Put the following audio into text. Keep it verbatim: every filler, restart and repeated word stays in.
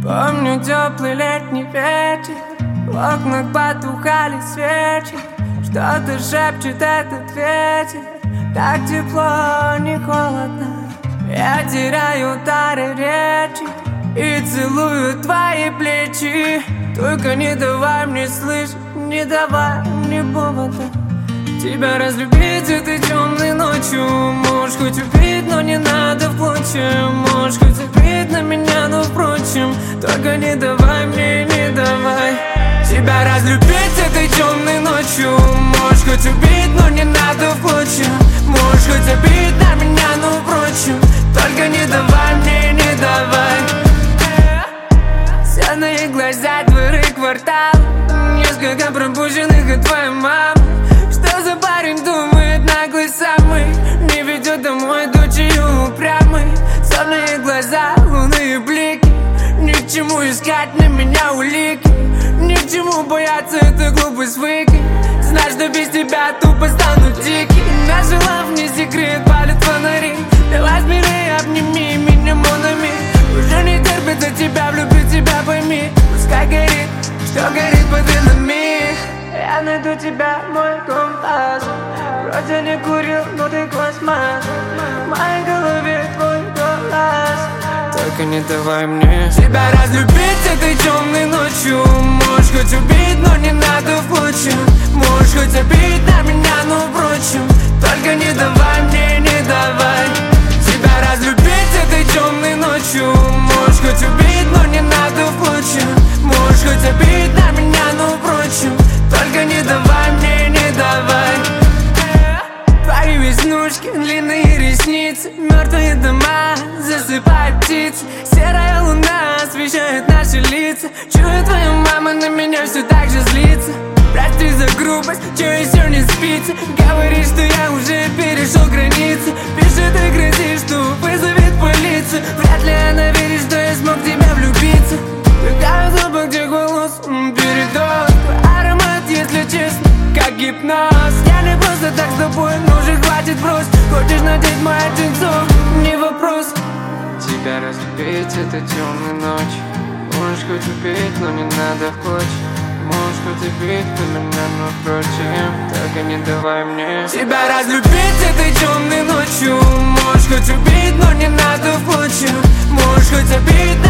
Помню теплый летний вечер, в окнах потухали свечи. Что-то шепчет этот ветер, так тепло, не холодно. Я теряю дары речи и целую твои плечи. Только не давай мне слышать, не давай мне повода тебя разлюбить этой темной ночью. Можешь хоть убить, но не надо в клочья. Можешь хоть забить на меня, но впрочем, только не давай мне, не давай тебя разлюбить этой темной ночью. Можешь хоть убить, но не надо в клочья. Можешь хоть забить на меня, но впрочем, только не давай мне, не давай. Сонные глаза, дворы, квартал, несколько пропущенных от твоей мамы. Что за парень думает, наглый самый, не ведет домой дочерью упрямый. Сонные глаза, лунные блики, ни к чему искать на меня улики, ни к чему бояться, это глупость выкинь. Знай, что без тебя тупо стану дикий. Наша лав не секрет, палят фонари. Давай смелее обними меня, монами. Уже не терпится тебя, влюбить тебя, пойми. Пускай горит, что горит под венами. Я найду тебя, мой компас. Вроде не курил, но ты космос. В моей голове твой голос. Только не давай мне тебя разлюбить этой темной ночью. Можешь хоть убить, но не надо в клочья. Можешь хоть обидеть на меня, но впрочем, только не давай мне, не давай тебя разлюбить этой темной ночью. Можешь хоть убить, но не надо в клочья. Можешь хоть обидеть на меня, но впрочем, только не давай мне, не давай. Твои веснушки, длинные ресницы, мертвые дома, засыпает птицы. Серая луна освещает наши лица. Чую, твоя мама на меня все так же злится. Прости за грубость, че еще не спится. Говорит, что я уже перешел границы. Пишет и грозит, что вызовет полицию. Вряд ли она верит, что я смог в тебя влюбиться. Вдыхаю запах тех волос, передоз. Твой аромат, если честно, как гипноз. Я не просто так с тобой, но уже хватит брось. Хочешь надеть мое кольцо? Не вопрос. Тебя разлюбить этой темной ночью. Можешь хоть убить, но не надо в клочья. Можешь хоть убить на меня, но впрочем, только не давай мне тебя разлюбить этой темной ночью. Можешь хоть убить, но не надо в клочья. Можешь хоть обидеть